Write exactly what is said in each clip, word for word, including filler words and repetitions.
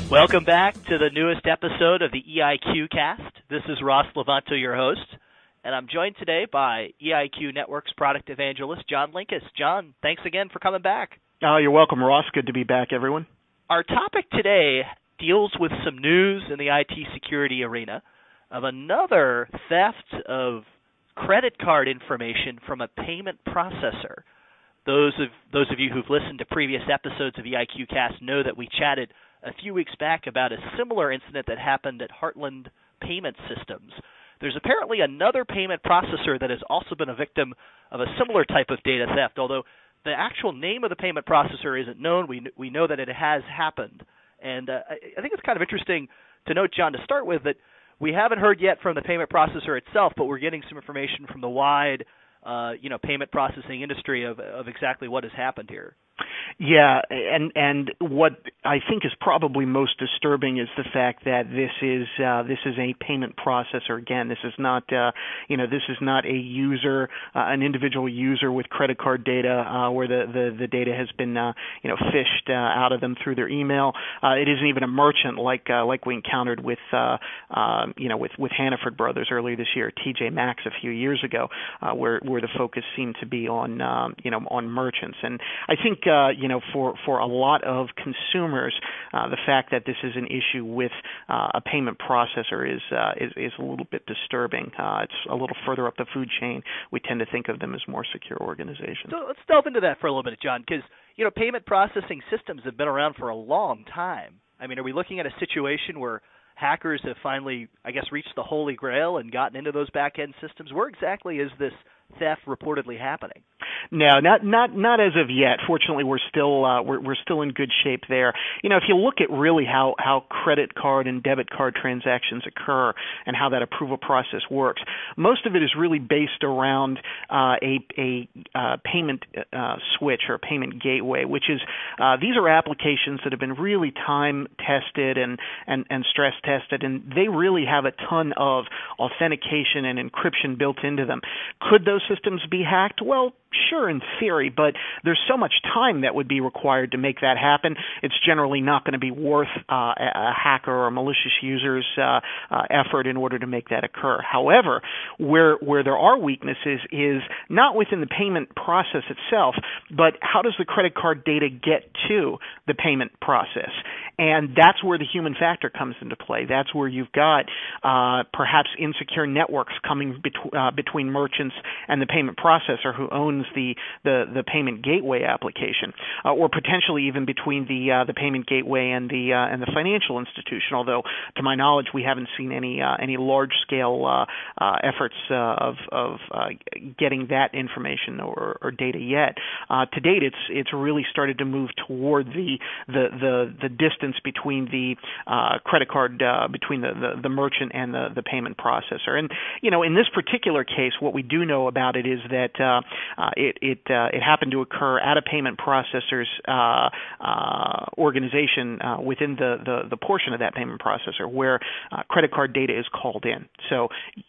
Welcome back to the newest episode of the E I Q Cast. This is Ross Levanto, your host, and I'm joined today by E I Q Network's product evangelist, John Linkus. John, thanks again for coming back. Oh, you're welcome, Ross. Good to be back, everyone. Our topic today deals with some news in the I T security arena of another theft of credit card information from a payment processor. Those of those of you who've listened to previous episodes of E I Q Cast know that we chatted a few weeks back about a similar incident that happened at Heartland Payment Systems. There's apparently another payment processor that has also been a victim of a similar type of data theft, although the actual name of the payment processor isn't known. We we know that it has happened. And uh, I, I think it's kind of interesting to note, John, to start with, that we haven't heard yet from the payment processor itself, but we're getting some information from the wide uh, you know, payment processing industry of, of exactly what has happened here. Yeah, and and what I think is probably most disturbing is the fact that this is uh, this is a payment processor. Again, this is not uh, you know this is not a user, uh, an individual user with credit card data uh, where the, the, the data has been uh, you know fished uh, out of them through their email. Uh, it isn't even a merchant like uh, like we encountered with uh, uh, you know with with Hannaford Brothers earlier this year, T J Maxx a few years ago, uh, where where the focus seemed to be on um, you know on merchants. And I think uh, you know for for a lot of consumers, uh, the fact that this is an issue with uh, a payment processor is, uh, is is a little bit disturbing. Uh, it's a little further up the food chain. We tend to think of them as more secure organizations. So let's delve into that for a little bit, John, because you know payment processing systems have been around for a long time. I mean, are we looking at a situation where hackers have finally, I guess, reached the holy grail and gotten into those back-end systems? Where exactly is this theft reportedly happening? No, not not not as of yet. Fortunately, we're still uh, we're we're still in good shape there. You know, if you look at really how how credit card and debit card transactions occur and how that approval process works, most of it is really based around uh, a a uh, payment uh, switch or payment gateway, which is uh, these are applications that have been really time tested and and and stress tested, and they really have a ton of authentication and encryption built into them. Could those systems be hacked? Well, sure, in theory, but there's so much time that would be required to make that happen. It's generally not going to be worth uh, a hacker or a malicious user's uh, uh, effort in order to make that occur. However, where where there are weaknesses is not within the payment process itself, but how does the credit card data get to the payment process? And that's where the human factor comes into play. That's where you've got uh, perhaps insecure networks coming bet- uh, between merchants and the payment processor who owns the the, the payment gateway application, uh, or potentially even between the uh, the payment gateway and the uh, and the financial institution. Although, to my knowledge, we haven't seen any uh, any large scale uh, uh, efforts uh, of of uh, getting that information or, or data yet. Uh, to date, it's it's really started to move toward the the the, the distance between the uh, credit card uh, between the, the, the merchant and the, the payment processor. And you know, in this particular case, what we do know about it is that uh, uh, it it uh, it happened to occur at a payment processor's uh, uh, organization uh, within the, the the portion of that payment processor where uh, credit card data is called in. So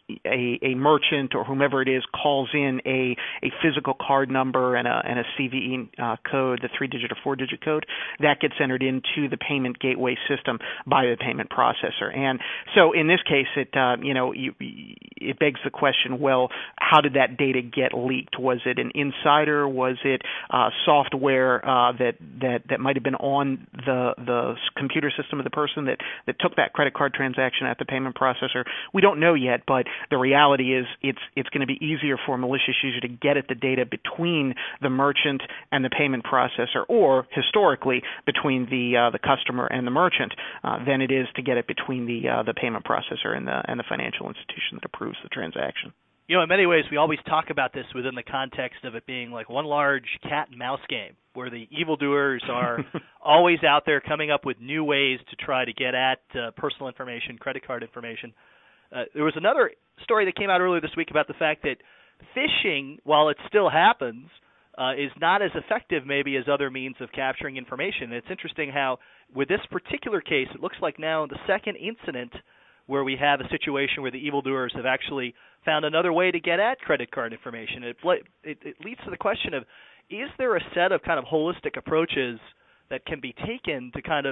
a, a merchant or whomever it is calls in a, a physical card number and a and a C V E uh, code, the three-digit or four-digit code, that gets entered into the payment gateway system by the payment processor. And so in this case, it uh, you know you, it begs the question: well, how did that data get leaked? Was it an insider? Was it uh, software uh, that that that might have been on the the computer system of the person that that took that credit card transaction at the payment processor? We don't know yet, but the reality is it's it's going to be easier for a malicious user to get at the data between the merchant and the payment processor, or historically between the uh, the customer and the merchant, uh, than it is to get it between the uh, the payment processor and the and the financial institution that approves the transaction. You know, in many ways, we always talk about this within the context of it being like one large cat and mouse game, where the evildoers are always out there coming up with new ways to try to get at uh, personal information, credit card information. Uh, there was another story that came out earlier this week about the fact that phishing, while it still happens, uh, is not as effective maybe as other means of capturing information. And it's interesting how, with this particular case, it looks like now the second incident where we have a situation where the evildoers have actually found another way to get at credit card information. It, it, it leads to the question of, is there a set of kind of holistic approaches that can be taken to kind of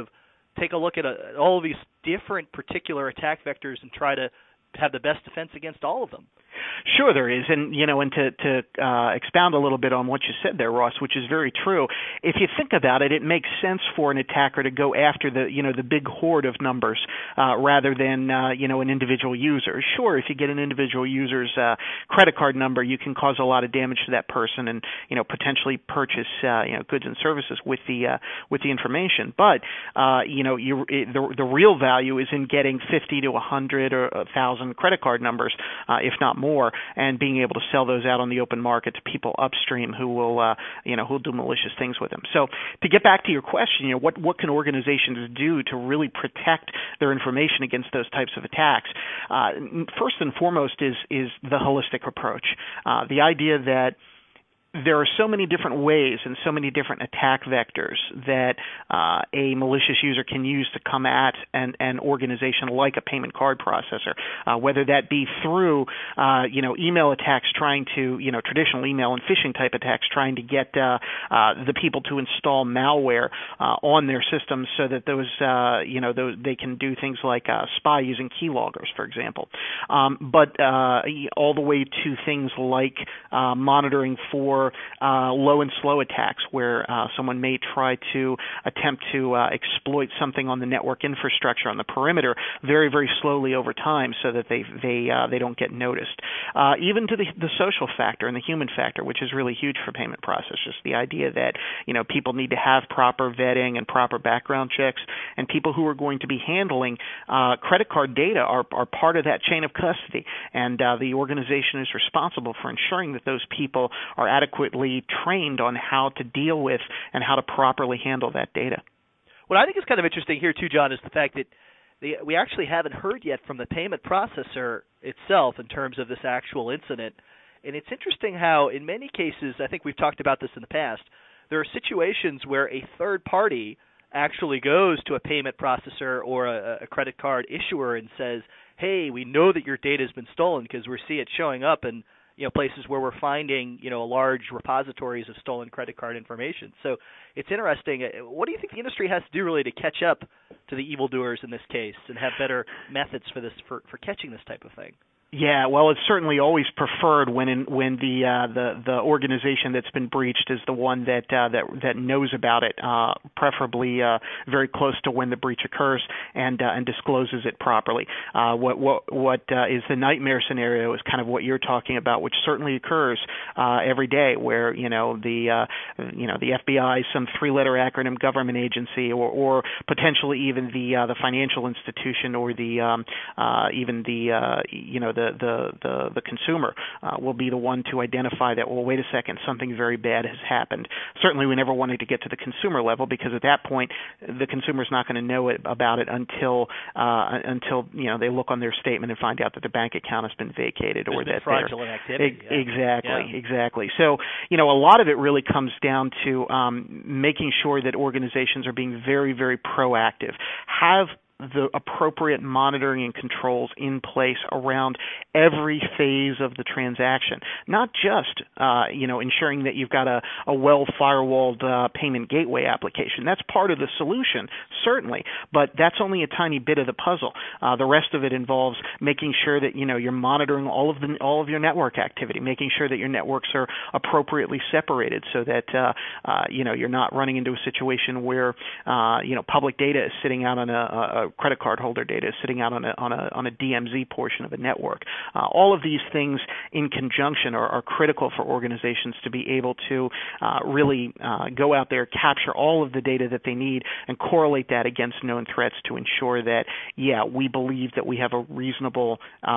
take a look at, a, at all of these different particular attack vectors and try to have the best defense against all of them. Sure, there is, and you know, and to, to uh, expound a little bit on what you said there, Ross, which is very true. If you think about it, it makes sense for an attacker to go after the, you know, the big horde of numbers uh, rather than, uh, you know, an individual user. Sure, if you get an individual user's uh, credit card number, you can cause a lot of damage to that person, and you know, potentially purchase, uh, you know, goods and services with the uh, with the information. But uh, you know, you, it, the the real value is in getting fifty to a hundred or a thousand credit card numbers, uh, if not more, and being able to sell those out on the open market to people upstream who will, uh, you know, who'll do malicious things with them. So, to get back to your question, you know, what what can organizations do to really protect their information against those types of attacks? Uh, first and foremost is is the holistic approach. Uh, the idea that there are so many different ways and so many different attack vectors that uh, a malicious user can use to come at an, an organization like a payment card processor, uh, whether that be through, uh, you know, email attacks trying to, you know, traditional email and phishing type attacks trying to get uh, uh, the people to install malware uh, on their systems so that those, uh, you know, those, they can do things like uh, spy using keyloggers, for example. Um, but uh, all the way to things like uh, monitoring for Uh, low and slow attacks, where uh, someone may try to attempt to uh, exploit something on the network infrastructure on the perimeter very, very slowly over time, so that they they uh, they don't get noticed. Uh, even to the, the social factor and the human factor, which is really huge for payment processors. The idea that you know people need to have proper vetting and proper background checks, and people who are going to be handling uh, credit card data are are part of that chain of custody, and uh, the organization is responsible for ensuring that those people are adequately trained on how to deal with and how to properly handle that data. What I think is kind of interesting here too, John, is the fact that the, we actually haven't heard yet from the payment processor itself in terms of this actual incident. And it's interesting how in many cases, I think we've talked about this in the past, there are situations where a third party actually goes to a payment processor or a, a credit card issuer and says, hey, we know that your data has been stolen because we see it showing up in you know, places where we're finding, you know, large repositories of stolen credit card information. So it's interesting. What do you think the industry has to do really to catch up to the evildoers in this case and have better methods for this, for, for catching this type of thing? Yeah, well, it's certainly always preferred when in, when the uh, the the organization that's been breached is the one that uh, that that knows about it, uh, preferably uh, very close to when the breach occurs, and uh, and discloses it properly. Uh, what what what uh, is the nightmare scenario is kind of what you're talking about, which certainly occurs uh, every day, where you know the uh, you know the F B I, some three-letter acronym government agency, or, or potentially even the uh, the financial institution, or the um, uh, even the uh, you know the The, the, the, the consumer uh, will be the one to identify that, well, wait a second, something very bad has happened. Certainly we never wanted to get to the consumer level, because at that point the consumer's not going to know it, about it until uh, until you know they look on their statement and find out that the bank account has been vacated. There's or been that fraudulent activity. E- yeah. Exactly, yeah. exactly. So, you know, a lot of it really comes down to um, making sure that organizations are being very, very proactive. Have the appropriate monitoring and controls in place around every phase of the transaction, not just uh, you know ensuring that you've got a, a well-firewalled uh, payment gateway application. That's part of the solution, certainly, but that's only a tiny bit of the puzzle. Uh, the rest of it involves making sure that you know you're monitoring all of the all of your network activity, making sure that your networks are appropriately separated, so that uh, uh, you know you're not running into a situation where uh, you know public data is sitting out on a, a credit card holder data is sitting out on a on a on a D M Z portion of a network. Uh, all of these things in conjunction are, are critical for organizations to be able to uh, really uh, go out there, capture all of the data that they need, and correlate that against known threats to ensure that, yeah, we believe that we have a reasonable uh,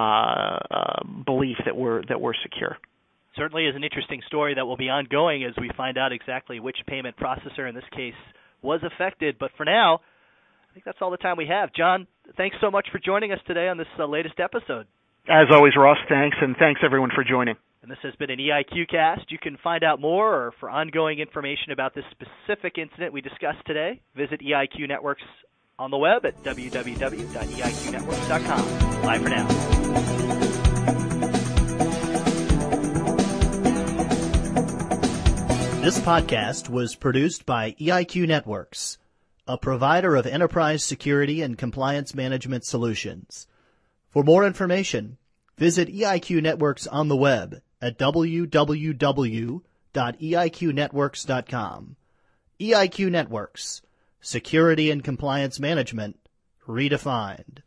uh, belief that we're that we're secure. Certainly is an interesting story that will be ongoing as we find out exactly which payment processor in this case was affected. But for now, I think that's all the time we have. John, thanks so much for joining us today on this uh, latest episode. As always, Ross, thanks, and thanks everyone for joining. And this has been an E I Q cast. You can find out more or for ongoing information about this specific incident we discussed today, visit E I Q Networks on the web at w w w dot e i q networks dot com. Bye for now. This podcast was produced by E I Q Networks. a provider of enterprise security and compliance management solutions. For more information, visit E I Q Networks on the web at w w w dot e i q networks dot com. E I Q Networks, security and compliance management redefined.